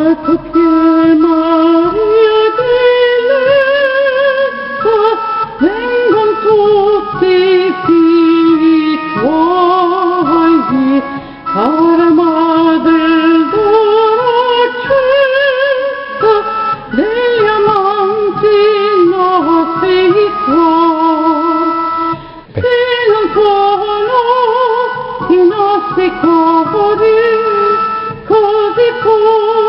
alto che Maria diletta, vengon tutti i figli tuoi, cara madre dolcetta, degli amanti nostri tuoi, che non sono i nostri cuori così puri.